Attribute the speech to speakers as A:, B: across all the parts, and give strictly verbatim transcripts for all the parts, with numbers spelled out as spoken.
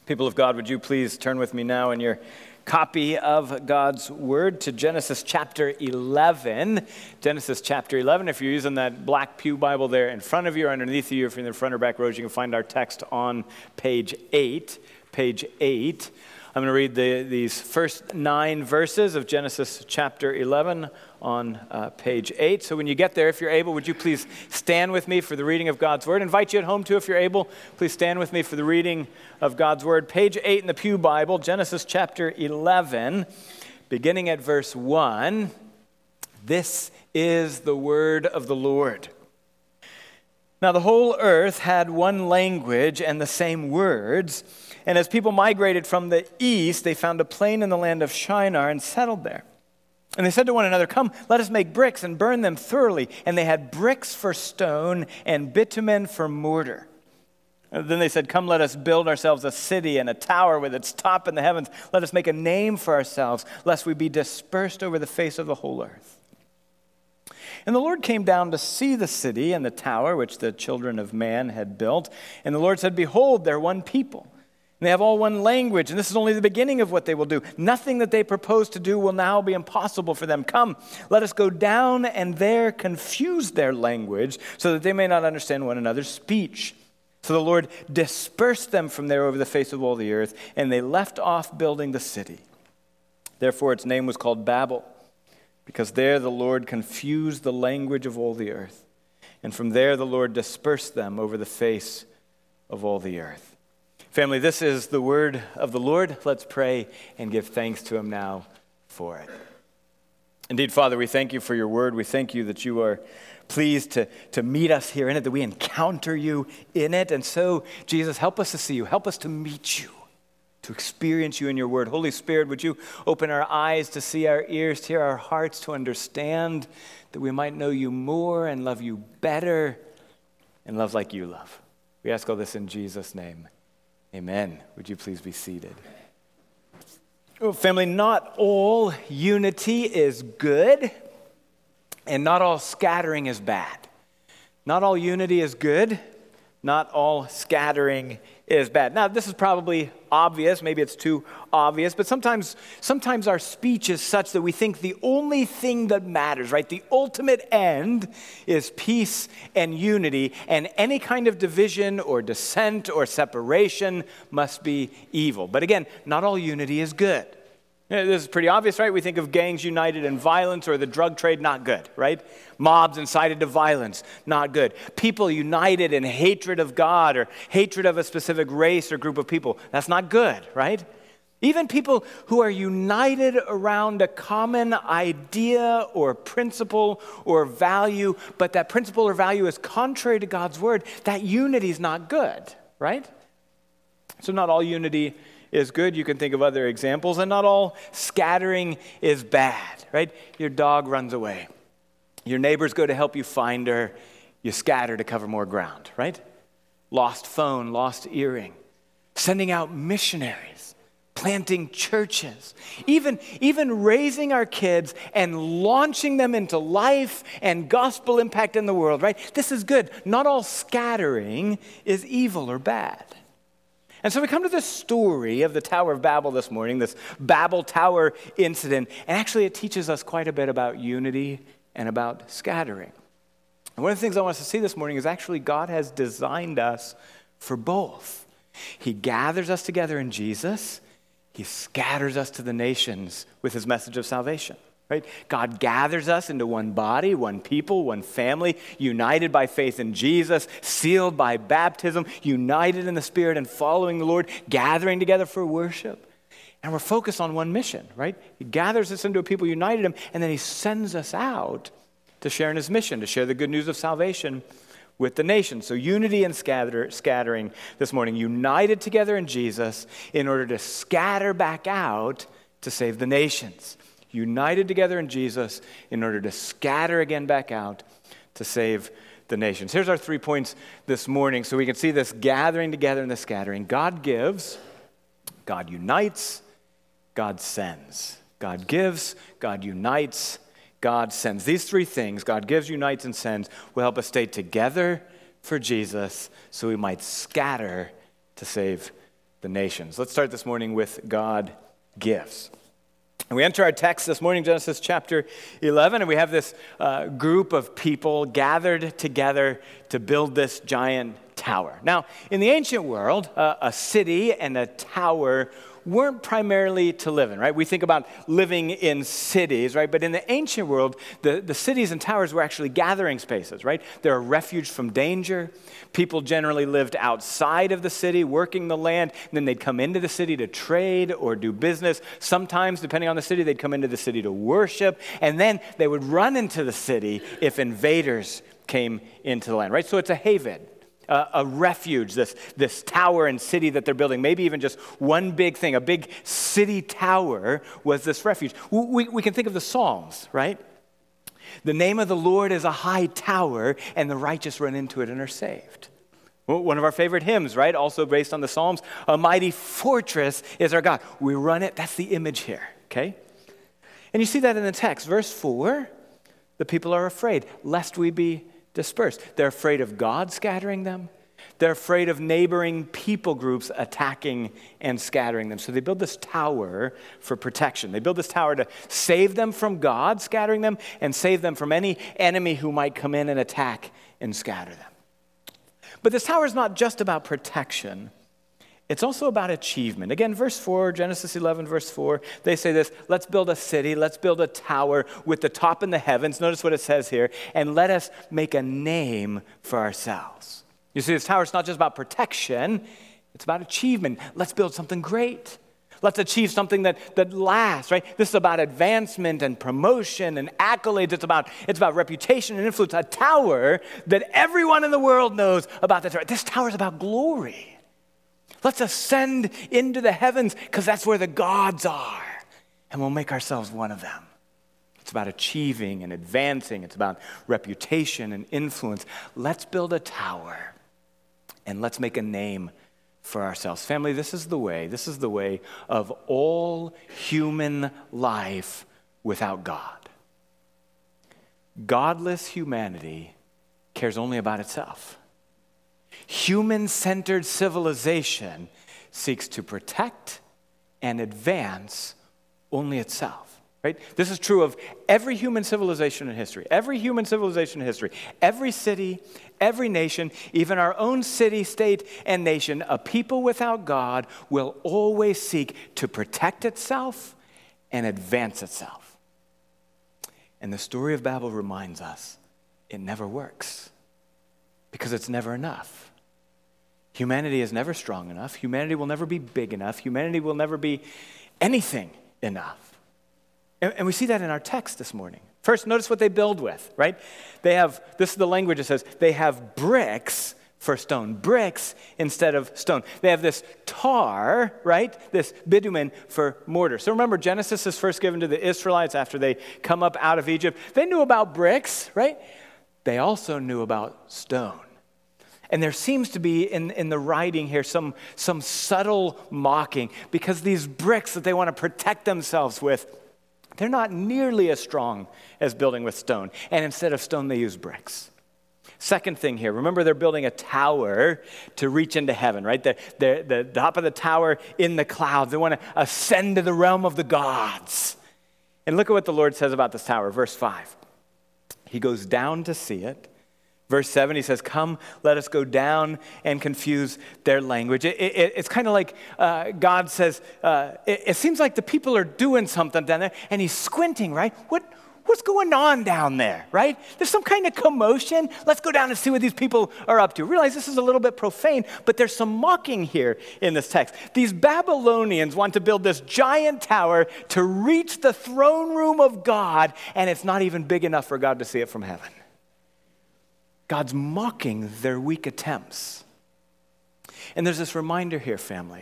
A: People of God, would you please turn with me now in your copy of God's Word to Genesis chapter eleven. Genesis chapter eleven. If you're using that black pew Bible there in front of you or underneath you, if you're in the front or back rows, you can find our text on page eight. Page eight. I'm going to read the, these first nine verses of Genesis chapter eleven on uh, page eight. So when you get there, if you're able, would you please stand with me for the reading of God's Word? I invite you at home too, if you're able, please stand with me for the reading of God's Word. Page eight in the Pew Bible, Genesis chapter eleven, beginning at verse one. This is the word of the Lord. Now the whole earth had one language and the same words. And as people migrated from the east, they found a plain in the land of Shinar and settled there. And they said to one another, "Come, let us make bricks and burn them thoroughly." And they had bricks for stone and bitumen for mortar. And then they said, "Come, let us build ourselves a city and a tower with its top in the heavens. Let us make a name for ourselves, lest we be dispersed over the face of the whole earth." And the Lord came down to see the city and the tower which the children of man had built. And the Lord said, "Behold, they're one people. And they have all one language, and this is only the beginning of what they will do. Nothing that they propose to do will now be impossible for them. Come, let us go down and there confuse their language so that they may not understand one another's speech." So the Lord dispersed them from there over the face of all the earth, and they left off building the city. Therefore its name was called Babel, because there the Lord confused the language of all the earth. And from there the Lord dispersed them over the face of all the earth. Family, this is the word of the Lord. Let's pray and give thanks to him now for it. Indeed, Father, we thank you for your word. We thank you that you are pleased to, to meet us here in it, that we encounter you in it. And so, Jesus, help us to see you. Help us to meet you, to experience you in your word. Holy Spirit, would you open our eyes to see, our ears to hear, our hearts to understand, that we might know you more and love you better and love like you love. We ask all this in Jesus' name. Amen. Would you please be seated? Well, family, not all unity is good, and not all scattering is bad. Not all unity is good, not all scattering is bad. Now, this is probably obvious. Maybe it's too obvious, but sometimes, sometimes our speech is such that we think the only thing that matters, right? The ultimate end is peace and unity, and any kind of division or dissent or separation must be evil. But again, not all unity is good. This is pretty obvious, right? We think of gangs united in violence or the drug trade, not good, right? Mobs incited to violence, not good. People united in hatred of God or hatred of a specific race or group of people, that's not good, right? Even people who are united around a common idea or principle or value, but that principle or value is contrary to God's word, that unity is not good, right? So not all unity is good. You can think of other examples, and not all scattering is bad, right? Your dog runs away. Your neighbors go to help you find her. You scatter to cover more ground, right? Lost phone, lost earring. Sending out missionaries. Planting churches. Even, even raising our kids and launching them into life and gospel impact in the world, right? This is good. Not all scattering is evil or bad. And so we come to this story of the Tower of Babel this morning, this Babel Tower incident, and actually it teaches us quite a bit about unity and about scattering. And one of the things I want us to see this morning is actually God has designed us for both. He gathers us together in Jesus. He scatters us to the nations with his message of salvation. Right? God gathers us into one body, one people, one family, united by faith in Jesus, sealed by baptism, united in the Spirit and following the Lord, gathering together for worship. And we're focused on one mission, right? He gathers us into a people, united him, and then he sends us out to share in his mission, to share the good news of salvation with the nations. So unity and scatter, scattering this morning, united together in Jesus in order to scatter back out to save the nations. United together in Jesus in order to scatter again back out to save the nations. Here's our three points this morning so we can see this gathering together and the scattering. God gives, God unites, God sends. God gives, God unites, God sends. These three things, God gives, unites, and sends, will help us stay together for Jesus so we might scatter to save the nations. Let's start this morning with God gives. And we enter our text this morning, Genesis chapter eleven, and we have this uh, group of people gathered together to build this giant tower. Now, in the ancient world, uh, a city and a tower weren't primarily to live in, right? We think about living in cities, right? But in the ancient world, the, the cities and towers were actually gathering spaces, right? They're a refuge from danger. People generally lived outside of the city, working the land, and then they'd come into the city to trade or do business. Sometimes, depending on the city, they'd come into the city to worship, and then they would run into the city if invaders came into the land, right? So it's a haven. Uh, a refuge, this, this tower and city that they're building, maybe even just one big thing, a big city tower was this refuge. We, we can think of the Psalms, right? The name of the Lord is a high tower, and the righteous run into it and are saved. Well, one of our favorite hymns, right? Also based on the Psalms, a mighty fortress is our God. We run it, that's the image here, okay? And you see that in the text. Verse four, the people are afraid, lest we be dispersed. They're afraid of God scattering them. They're afraid of neighboring people groups attacking and scattering them. So they build this tower for protection. They build this tower to save them from God scattering them and save them from any enemy who might come in and attack and scatter them. But this tower is not just about protection. It's also about achievement. Again, verse four, Genesis eleven, verse four, they say this, let's build a city, let's build a tower with the top in the heavens. Notice what it says here, and let us make a name for ourselves. You see, this tower is not just about protection, it's about achievement. Let's build something great. Let's achieve something that, that lasts, right? This is about advancement and promotion and accolades. It's about, it's about reputation and influence. A tower that everyone in the world knows about. This tower. This tower is about glory. Let's ascend into the heavens because that's where the gods are, and we'll make ourselves one of them. It's about achieving and advancing. It's about reputation and influence. Let's build a tower, and let's make a name for ourselves. Family, this is the way. This is the way of all human life without God. Godless humanity cares only about itself. Human-centered civilization seeks to protect and advance only itself, right? This is true of every human civilization in history, every human civilization in history, every city, every nation, even our own city, state, and nation. A people without God will always seek to protect itself and advance itself. And the story of Babel reminds us it never works because it's never enough. Humanity is never strong enough. Humanity will never be big enough. Humanity will never be anything enough. And, and we see that in our text this morning. First, notice what they build with, right? They have, this is the language it says, they have bricks for stone, bricks instead of stone. They have this tar, right? This bitumen for mortar. So remember, Genesis is first given to the Israelites after they come up out of Egypt. They knew about bricks, right? They also knew about stone. And there seems to be in, in the writing here some, some subtle mocking because these bricks that they want to protect themselves with, they're not nearly as strong as building with stone. And instead of stone, they use bricks. Second thing here, remember they're building a tower to reach into heaven, right? The, the, the top of the tower in the clouds. They want to ascend to the realm of the gods. And look at what the Lord says about this tower, verse five. He goes down to see it. Verse seven, he says, come, let us go down and confuse their language. It, it, it's kind of like uh, God says, uh, it, it seems like the people are doing something down there, and he's squinting, right? What, what's going on down there, right? There's some kind of commotion. Let's go down and see what these people are up to. Realize this is a little bit profane, but there's some mocking here in this text. These Babylonians want to build this giant tower to reach the throne room of God, and it's not even big enough for God to see it from heaven. God's mocking their weak attempts. And there's this reminder here, family.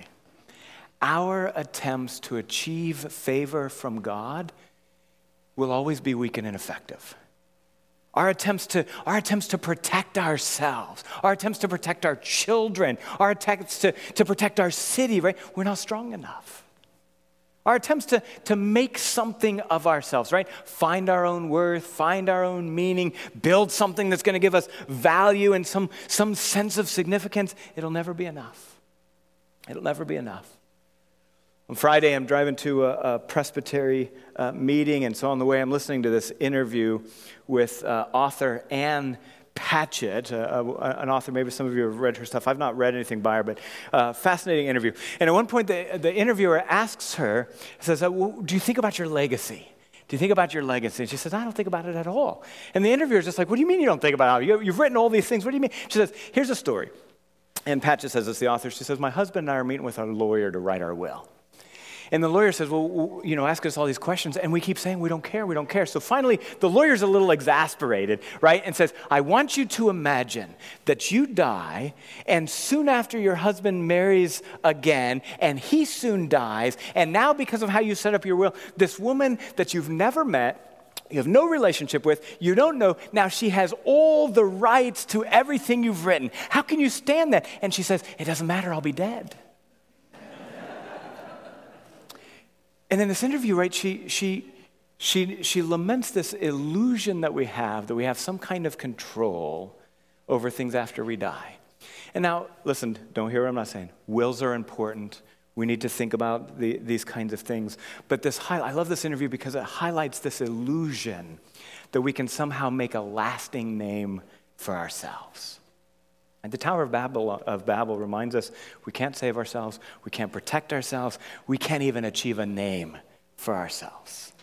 A: Our attempts to achieve favor from God will always be weak and ineffective. Our attempts to, our attempts to protect ourselves, our attempts to protect our children, our attempts to, to protect our city, right? We're not strong enough. Our attempts to, to make something of ourselves, right? Find our own worth, find our own meaning, build something that's going to give us value and some, some sense of significance, it'll never be enough. It'll never be enough. On Friday, I'm driving to a, a presbytery uh, meeting, and so on the way, I'm listening to this interview with uh, author Ann Patchett, uh, uh, an author, maybe some of you have read her stuff. I've not read anything by her, but uh, fascinating interview. And at one point, the, the interviewer asks her, says, uh, well, do you think about your legacy? Do you think about your legacy? And she says, I don't think about it at all. And the interviewer's just like, what do you mean you don't think about it? You, you've written all these things. What do you mean? She says, here's a story. And Patchett says, it's the author. She says, my husband and I are meeting with our lawyer to write our will. And the lawyer says, well, you know, ask us all these questions. And we keep saying, we don't care, we don't care. So finally, the lawyer's a little exasperated, right? And says, I want you to imagine that you die, and soon after your husband marries again, and he soon dies. And now because of how you set up your will, this woman that you've never met, you have no relationship with, you don't know, now she has all the rights to everything you've written. How can you stand that? And she says, it doesn't matter, I'll be dead. And in this interview, right, she she she she laments this illusion that we have, that we have some kind of control over things after we die. And now, listen, don't hear what I'm not saying. Wills are important. We need to think about the, these kinds of things. But this high, I love this interview because it highlights this illusion that we can somehow make a lasting name for ourselves. And the Tower of Babel, of Babel reminds us we can't save ourselves, we can't protect ourselves, we can't even achieve a name for ourselves.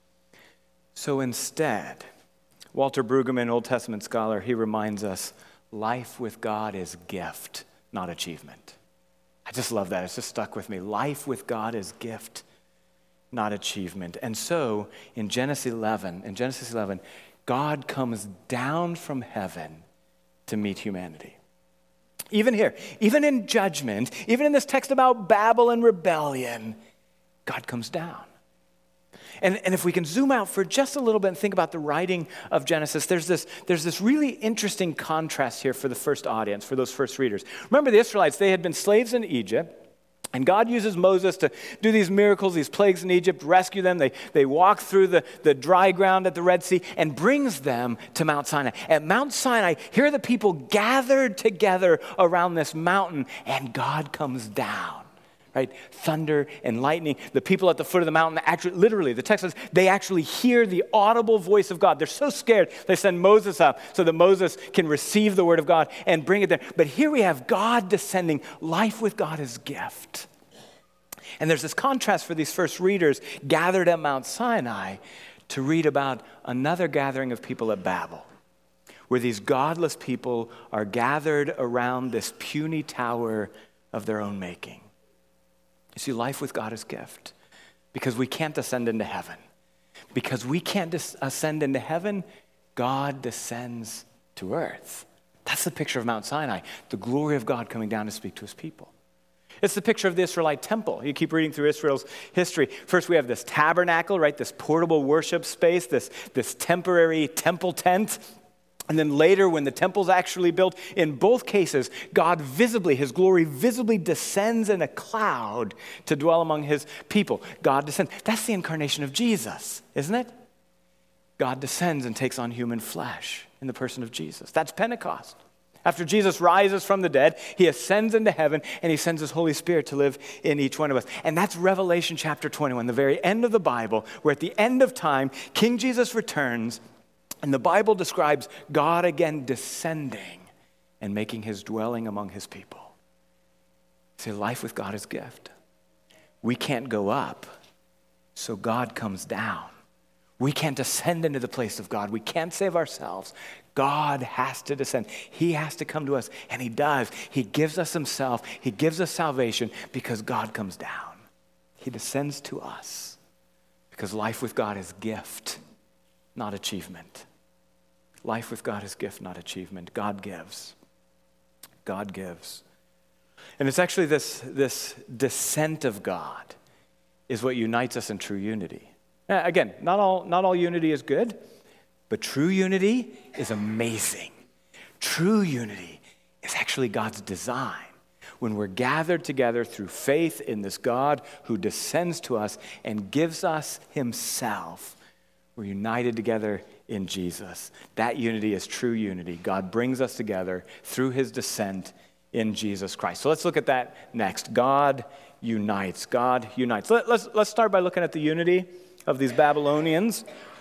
A: So instead, Walter Brueggemann, Old Testament scholar, he reminds us life with God is gift, not achievement. I just love that. It's just stuck with me. Life with God is gift, not achievement. And so in Genesis eleven, in Genesis eleven, God comes down from heaven to meet humanity. Even here, even in judgment, even in this text about Babel and rebellion, God comes down. And, and if we can zoom out for just a little bit and think about the writing of Genesis, there's this, there's this really interesting contrast here for the first audience, for those first readers. Remember the Israelites, they had been slaves in Egypt. And God uses Moses to do these miracles, these plagues in Egypt, rescue them. They, they walk through the, the dry ground at the Red Sea and brings them to Mount Sinai. At Mount Sinai, here are the people gathered together around this mountain, and God comes down, right? Thunder and lightning. The people at the foot of the mountain, actually, literally, the text says, they actually hear the audible voice of God. They're so scared, they send Moses up so that Moses can receive the word of God and bring it there. But here we have God descending. Life with God is gift. And there's this contrast for these first readers gathered at Mount Sinai to read about another gathering of people at Babel, where these godless people are gathered around this puny tower of their own making. You see, life with God is gift because we can't ascend into heaven. Because we can't dis- ascend into heaven, God descends to earth. That's the picture of Mount Sinai, the glory of God coming down to speak to his people. It's the picture of the Israelite temple. You keep reading through Israel's history. First, we have this tabernacle, right? This portable worship space, this, this temporary temple tent. And then later, when the temple's actually built, in both cases, God visibly, his glory visibly descends in a cloud to dwell among his people. God descends. That's the incarnation of Jesus, isn't it? God descends and takes on human flesh in the person of Jesus. That's Pentecost. After Jesus rises from the dead, he ascends into heaven, and he sends his Holy Spirit to live in each one of us. And that's Revelation chapter twenty-one, the very end of the Bible, where at the end of time, King Jesus returns, and the Bible describes God again descending and making his dwelling among his people. See, life with God is a gift. We can't go up, so God comes down. We can't descend into the place of God. We can't save ourselves. God has to descend. He has to come to us, and he does. He gives us himself. He gives us salvation because God comes down. He descends to us because life with God is gift, not achievement. Life with God is gift, not achievement. God gives. God gives. And it's actually this, this descent of God is what unites us in true unity. Now, again, not all, not all unity is good, but true unity is amazing. True unity is actually God's design. When we're gathered together through faith in this God who descends to us and gives us himself, we're united together in Jesus. That unity is true unity. God brings us together through his descent in Jesus Christ. So let's look at that next. God unites. God unites. Let, let's, let's start by looking at the unity of these Babylonians.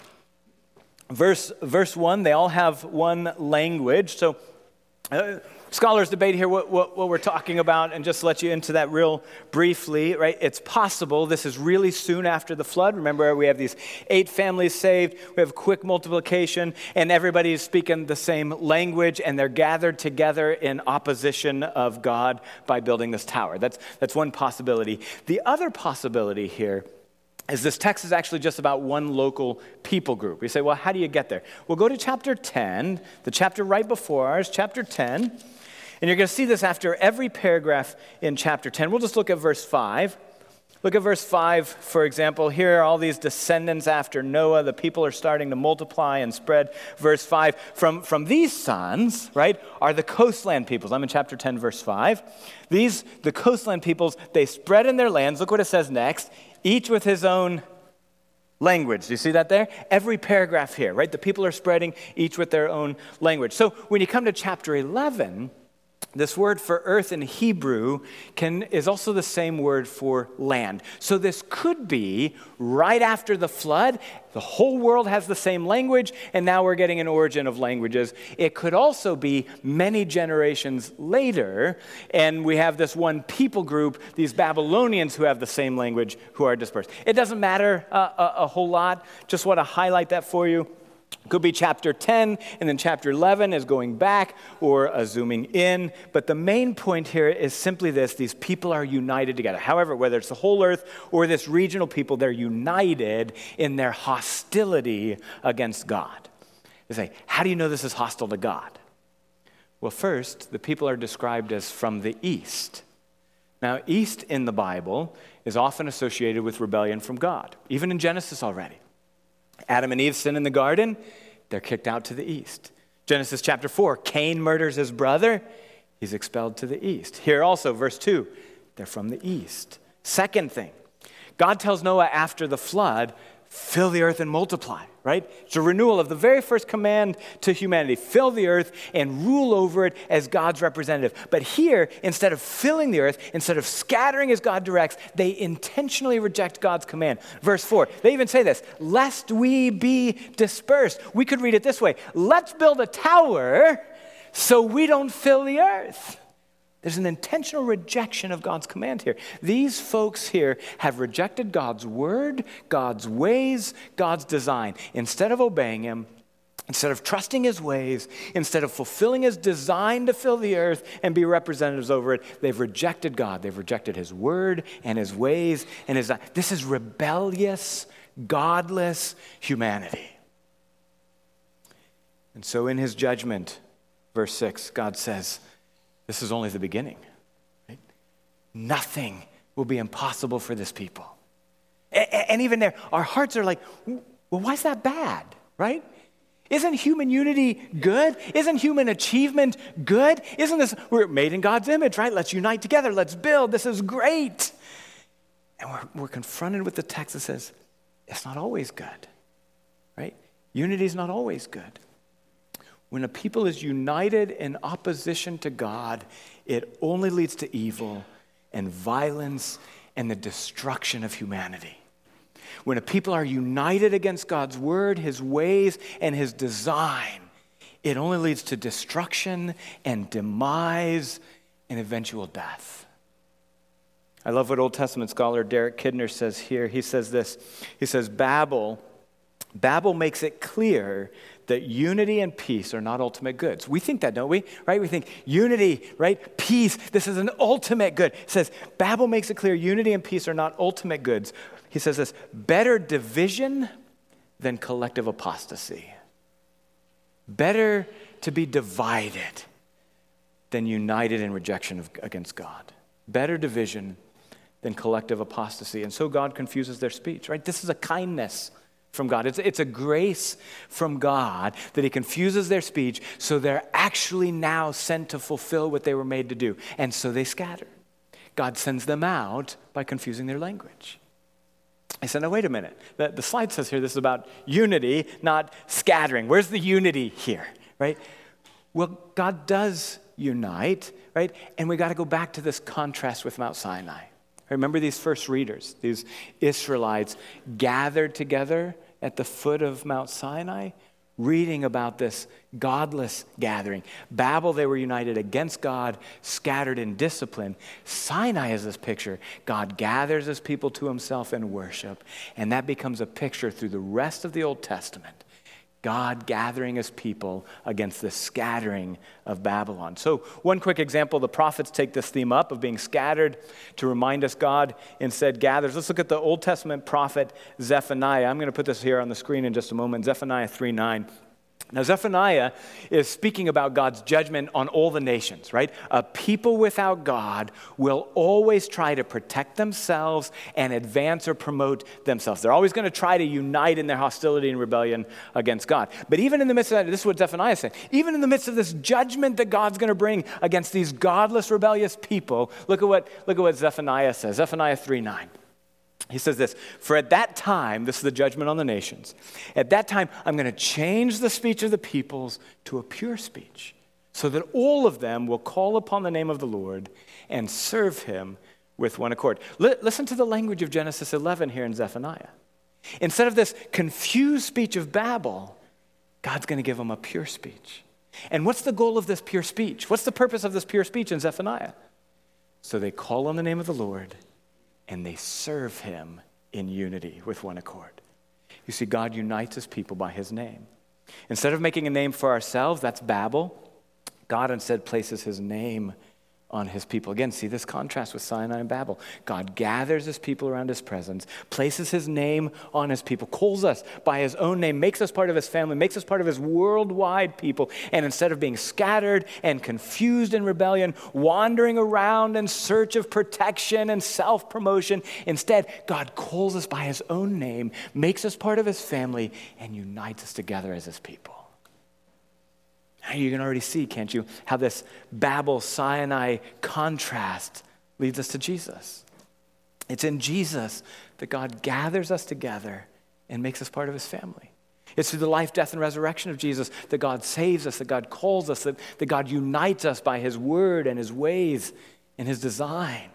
A: Verse, verse one, they all have one language. So uh, scholars debate here what, what, what we're talking about, and just to let you into that real briefly, right? It's possible this is really soon after the flood. Remember, we have these eight families saved, we have quick multiplication, and everybody is speaking the same language, and they're gathered together in opposition of God by building this tower. That's, that's one possibility. The other possibility here is this text is actually just about one local people group. You say, well, how do you get there? Well, go to chapter ten, the chapter right before ours, chapter ten, and you're going to see this after every paragraph in chapter ten. We'll just look at verse five. Look at verse five, for example. Here are all these descendants after Noah. The people are starting to multiply and spread. Verse five, from, from these sons, right, are the coastland peoples. I'm in chapter ten, verse five. These, the coastland peoples, they spread in their lands. Look what it says next. Each with his own language. Do you see that there? Every paragraph here, right? The people are spreading, each with their own language. So when you come to chapter eleven, this word for earth in Hebrew can, is also the same word for land. So this could be right after the flood. The whole world has the same language, and now we're getting an origin of languages. It could also be many generations later, and we have this one people group, these Babylonians who have the same language, who are dispersed. It doesn't matter uh, a, a whole lot. Just want to highlight that for you. Could be chapter ten, and then chapter eleven is going back or uh, zooming in. But the main point here is simply this: these people are united together. However, whether it's the whole earth or this regional people, they're united in their hostility against God. They say, how do you know this is hostile to God? Well, first, the people are described as from the east. Now, east in the Bible is often associated with rebellion from God, even in Genesis already. Adam and Eve sin in the garden, they're kicked out to the east. Genesis chapter four, Cain murders his brother, he's expelled to the east. Here also, verse two, they're from the east. Second thing, God tells Noah after the flood, fill the earth and multiply, right? It's a renewal of the very first command to humanity. Fill the earth and rule over it as God's representative. But here, instead of filling the earth, instead of scattering as God directs, they intentionally reject God's command. Verse four, they even say this, lest we be dispersed. We could read it this way, let's build a tower so we don't fill the earth. There's an intentional rejection of God's command here. These folks here have rejected God's word, God's ways, God's design. Instead of obeying him, instead of trusting his ways, instead of fulfilling his design to fill the earth and be representatives over it, they've rejected God. They've rejected his word and his ways and his. This is rebellious, godless humanity. And so in his judgment, verse six, God says, this is only the beginning. Right? Nothing will be impossible for this people. A- and even there, our hearts are like, well, why is that bad, right? Isn't human unity good? Isn't human achievement good? Isn't this, we're made in God's image, right? Let's unite together. Let's build. This is great. And we're, we're confronted with the text that says, it's not always good, right? Unity is not always good. When a people is united in opposition to God, it only leads to evil and violence and the destruction of humanity. When a people are united against God's word, his ways, and his design, it only leads to destruction and demise and eventual death. I love what Old Testament scholar Derek Kidner says here. He says this, he says, Babel, Babel makes it clear that unity and peace are not ultimate goods. We think that, don't we? Right? We think unity, right? Peace, this is an ultimate good. He says, Babel makes it clear unity and peace are not ultimate goods. He says this, better division than collective apostasy. Better to be divided than united in rejection of, against God. Better division than collective apostasy. And so God confuses their speech, right? This is a kindness from God. It's, it's a grace from God that he confuses their speech so they're actually now sent to fulfill what they were made to do. And so they scatter. God sends them out by confusing their language. I said, now wait a minute. The, the slide says here this is about unity, not scattering. Where's the unity here, right? Well, God does unite, right? And we got to go back to this contrast with Mount Sinai. Remember these first readers, these Israelites gathered together at the foot of Mount Sinai, reading about this godless gathering. Babel, they were united against God, scattered in discipline. Sinai is this picture. God gathers his people to himself in worship, and that becomes a picture through the rest of the Old Testament. God gathering his people against the scattering of Babylon. So one quick example, the prophets take this theme up of being scattered to remind us God instead gathers. Let's look at the Old Testament prophet Zephaniah. I'm going to put this here on the screen in just a moment. Zephaniah three nine. Now, Zephaniah is speaking about God's judgment on all the nations, right? A people without God will always try to protect themselves and advance or promote themselves. They're always going to try to unite in their hostility and rebellion against God. But even in the midst of that, this is what Zephaniah said, even in the midst of this judgment that God's going to bring against these godless, rebellious people, look at what, look at what Zephaniah says, Zephaniah three nine. He says this, for at that time, this is the judgment on the nations, at that time I'm going to change the speech of the peoples to a pure speech, so that all of them will call upon the name of the Lord and serve him with one accord. L- listen to the language of Genesis eleven here in Zephaniah. Instead of this confused speech of Babel, God's going to give them a pure speech. And what's the goal of this pure speech? What's the purpose of this pure speech in Zephaniah? So they call on the name of the Lord and they serve him in unity with one accord. You see, God unites his people by his name. Instead of making a name for ourselves, that's Babel, God instead places his name on his people. Again, see this contrast with Sinai and Babel. God gathers his people around his presence, places his name on his people, calls us by his own name, makes us part of his family, makes us part of his worldwide people. And instead of being scattered and confused in rebellion, wandering around in search of protection and self-promotion, instead, God calls us by his own name, makes us part of his family, and unites us together as his people. You can already see, can't you, how this Babel-Sinai contrast leads us to Jesus. It's in Jesus that God gathers us together and makes us part of his family. It's through the life, death, and resurrection of Jesus that God saves us, that God calls us, that, that God unites us by his word and his ways and his design.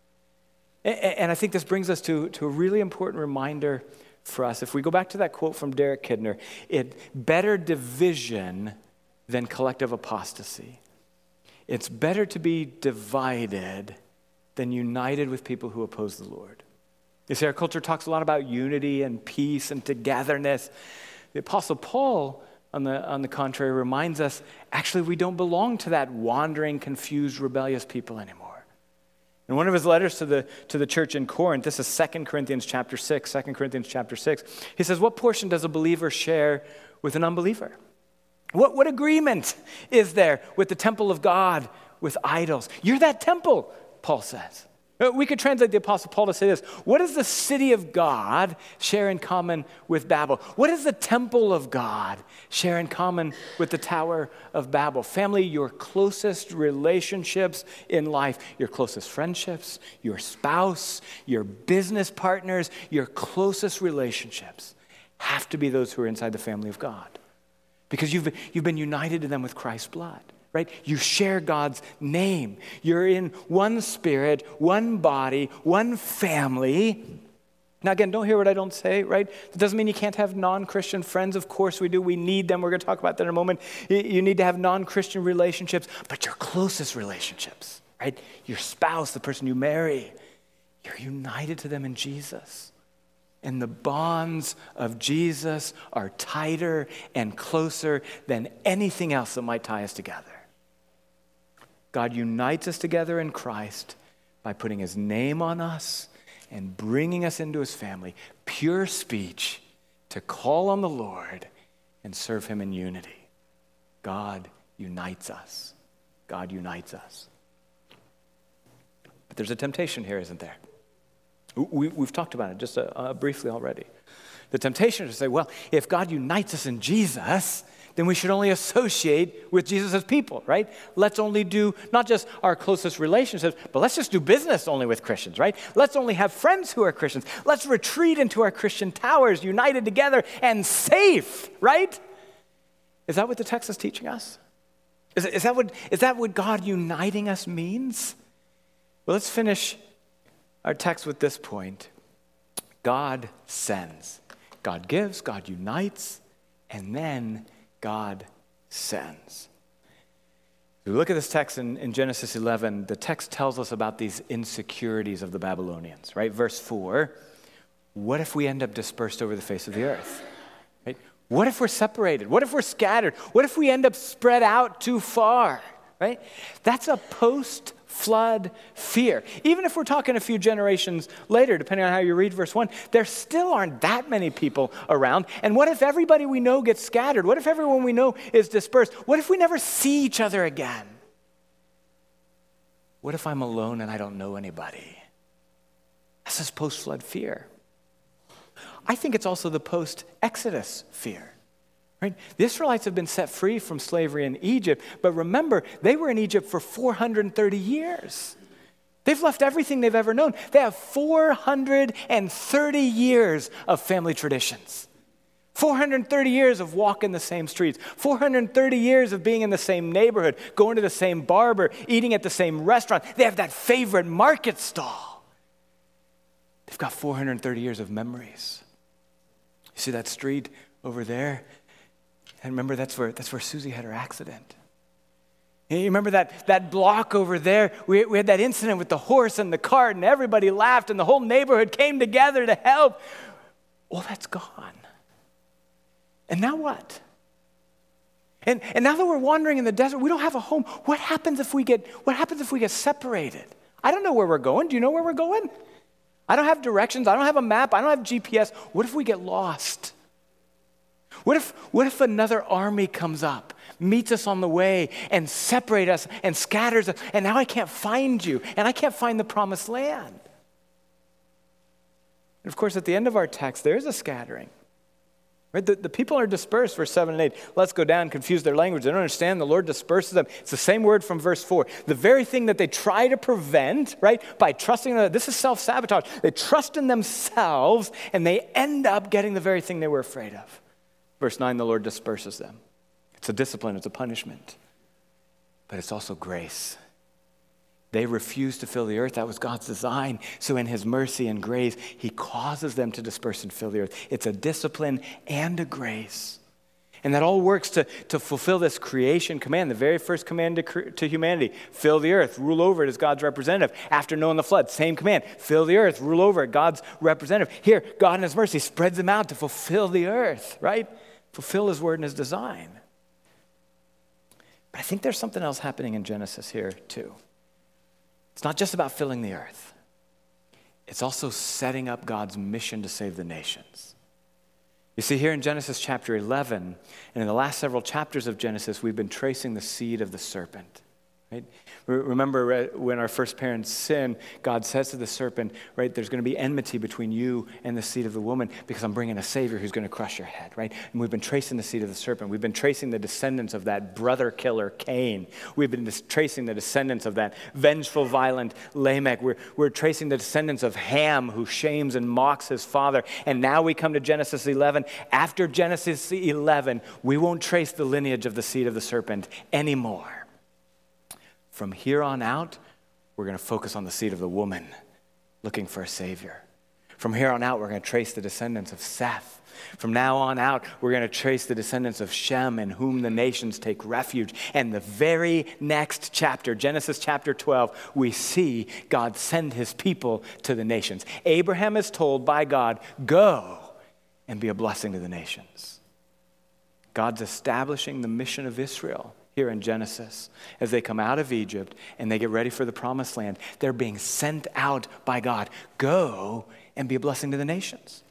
A: And, and I think this brings us to, to a really important reminder for us. If we go back to that quote from Derek Kidner, it better division than collective apostasy. It's better to be divided than united with people who oppose the Lord. You see, our culture talks a lot about unity and peace and togetherness. The Apostle Paul, on the, on the contrary, reminds us, actually, we don't belong to that wandering, confused, rebellious people anymore. In one of his letters to the, to the church in Corinth, this is Second Corinthians chapter six, Second Corinthians chapter six, he says, what portion does a believer share with an unbeliever? What, what agreement is there with the temple of God with idols? You're that temple, Paul says. We could translate the Apostle Paul to say this. What does the city of God share in common with Babel? What does the temple of God share in common with the Tower of Babel? Family, your closest relationships in life, your closest friendships, your spouse, your business partners, your closest relationships have to be those who are inside the family of God. Because you've, you've been united to them with Christ's blood, right? You share God's name. You're in one spirit, one body, one family. Now again, don't hear what I don't say, right? It doesn't mean you can't have non-Christian friends. Of course we do. We need them. We're going to talk about that in a moment. You need to have non-Christian relationships, but your closest relationships, right? Your spouse, the person you marry, you're united to them in Jesus. And the bonds of Jesus are tighter and closer than anything else that might tie us together. God unites us together in Christ by putting his name on us and bringing us into his family. Pure speech to call on the Lord and serve him in unity. God unites us. God unites us. But there's a temptation here, isn't there? We, we've talked about it just uh, uh, briefly already. The temptation is to say, well, if God unites us in Jesus, then we should only associate with Jesus' people, right? Let's only do not just our closest relationships, but let's just do business only with Christians, right? Let's only have friends who are Christians. Let's retreat into our Christian towers, united together and safe, right? Is that what the text is teaching us? Is, is, that what, is that what God uniting us means? Well, let's finish our text with this point. God sends. God gives, God unites, and then God sends. If we look at this text in, in Genesis eleven, the text tells us about these insecurities of the Babylonians, right? Verse four, what if we end up dispersed over the face of the earth? Right? What if we're separated? What if we're scattered? What if we end up spread out too far? Right? That's a post-flood fear. Even if we're talking a few generations later, depending on how you read verse one, there still aren't that many people around. And what if everybody we know gets scattered? What if everyone we know is dispersed? What if we never see each other again? What if I'm alone and I don't know anybody? That's this post-flood fear. I think it's also the post-Exodus fear. Right? The Israelites have been set free from slavery in Egypt, but remember, they were in Egypt for four hundred thirty years. They've left everything they've ever known. They have four hundred thirty years of family traditions. four hundred thirty years of walking the same streets. four hundred thirty years of being in the same neighborhood, going to the same barber, eating at the same restaurant. They have that favorite market stall. They've got four hundred thirty years of memories. You see that street over there? And remember, that's where that's where Susie had her accident. And you remember that, that block over there? We, we had that incident with the horse and the cart, and everybody laughed, and the whole neighborhood came together to help. Well, that's gone. And now what? And, and now that we're wandering in the desert, we don't have a home. What happens if we get what happens if we get separated? I don't know where we're going. Do you know where we're going? I don't have directions. I don't have a map. I don't have G P S. What if we get lost? What if, what if another army comes up, meets us on the way, and separates us and scatters us, and now I can't find you, and I can't find the promised land? And of course, at the end of our text, there is a scattering. Right? The, the people are dispersed, verse seven and eight. Let's go down, confuse their language. They don't understand. The Lord disperses them. It's the same word from verse four. The very thing that they try to prevent, right, by trusting them. This is self-sabotage. They trust in themselves, and they end up getting the very thing they were afraid of. Verse nine, the Lord disperses them. It's a discipline, it's a punishment, but it's also grace. They refuse to fill the earth. That was God's design. So in his mercy and grace, he causes them to disperse and fill the earth. It's a discipline and a grace. And that all works to, to fulfill this creation command, the very first command to, to humanity. Fill the earth, rule over it as God's representative. After Noah and the flood, same command. Fill the earth, rule over it, God's representative. Here, God in his mercy spreads them out to fulfill the earth, right? Fulfill his word and his design. But I think there's something else happening in Genesis here too. It's not just about filling the earth. It's also setting up God's mission to save the nations. You see, here in Genesis chapter eleven, and in the last several chapters of Genesis, we've been tracing the seed of the serpent. Right? Remember when our first parents sin, God says to the serpent, right, there's going to be enmity between you and the seed of the woman because I'm bringing a Savior who's going to crush your head, right? And we've been tracing the seed of the serpent. We've been tracing the descendants of that brother killer Cain. We've been tracing the descendants of that vengeful, violent Lamech. We're, we're tracing the descendants of Ham who shames and mocks his father. And now we come to Genesis eleven. After Genesis eleven, we won't trace the lineage of the seed of the serpent anymore. From here on out, we're going to focus on the seed of the woman, looking for a Savior. From here on out, we're going to trace the descendants of Seth. From now on out, we're going to trace the descendants of Shem, in whom the nations take refuge. And the very next chapter, Genesis chapter twelve, we see God send his people to the nations. Abraham is told by God, go and be a blessing to the nations. God's establishing the mission of Israel here in Genesis. As they come out of Egypt and they get ready for the promised land, they're being sent out by God. Go and be a blessing to the nations.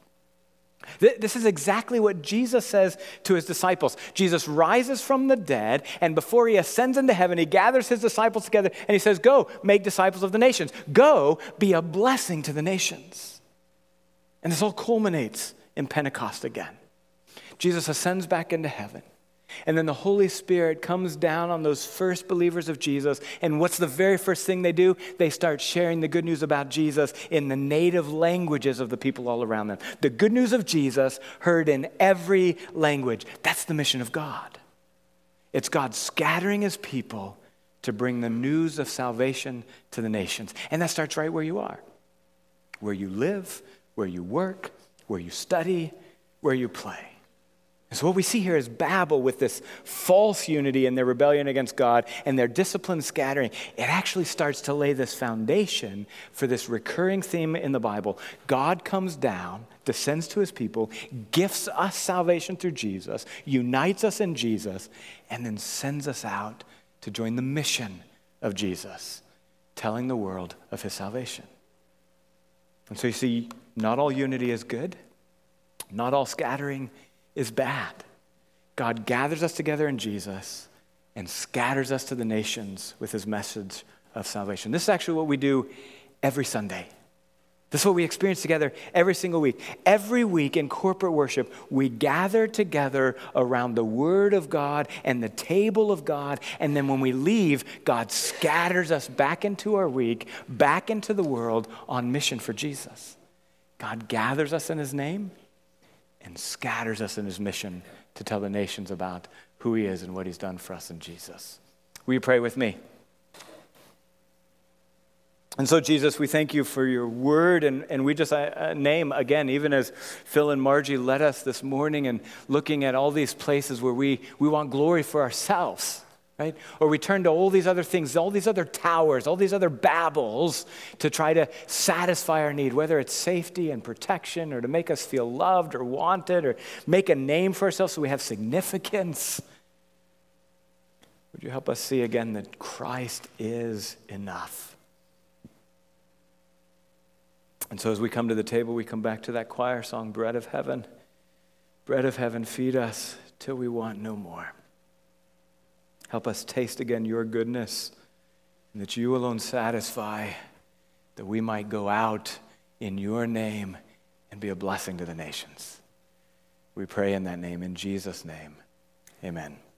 A: This is exactly what Jesus says to his disciples. Jesus rises from the dead, and before he ascends into heaven, he gathers his disciples together and he says, go, make disciples of the nations. Go, be a blessing to the nations. And this all culminates in Pentecost again. Jesus ascends back into heaven. And then the Holy Spirit comes down on those first believers of Jesus. And what's the very first thing they do? They start sharing the good news about Jesus in the native languages of the people all around them. The good news of Jesus heard in every language. That's the mission of God. It's God scattering his people to bring the news of salvation to the nations. And that starts right where you are, where you live, where you work, where you study, where you play. And so what we see here is Babel with this false unity in their rebellion against God and their disciplined scattering. It actually starts to lay this foundation for this recurring theme in the Bible. God comes down, descends to his people, gifts us salvation through Jesus, unites us in Jesus, and then sends us out to join the mission of Jesus, telling the world of his salvation. And so you see, not all unity is good. Not all scattering is bad. God gathers us together in Jesus and scatters us to the nations with his message of salvation. This is actually what we do every Sunday. This is what we experience together every single week. Every week in corporate worship, we gather together around the Word of God and the table of God. And then when we leave, God scatters us back into our week, back into the world on mission for Jesus. God gathers us in his name and scatters us in his mission to tell the nations about who he is and what he's done for us in Jesus. Will you pray with me? And so, Jesus, we thank you for your word, and, and we just uh, name, again, even as Phil and Margie led us this morning and looking at all these places where we, we want glory for ourselves, right? Or we turn to all these other things, all these other towers, all these other Babels to try to satisfy our need, whether it's safety and protection or to make us feel loved or wanted or make a name for ourselves so we have significance. Would you help us see again that Christ is enough? And so as we come to the table, we come back to that choir song, Bread of Heaven. Bread of heaven, feed us till we want no more. Help us taste again your goodness, and that you alone satisfy, that we might go out in your name and be a blessing to the nations. We pray in that name, in Jesus' name. Amen.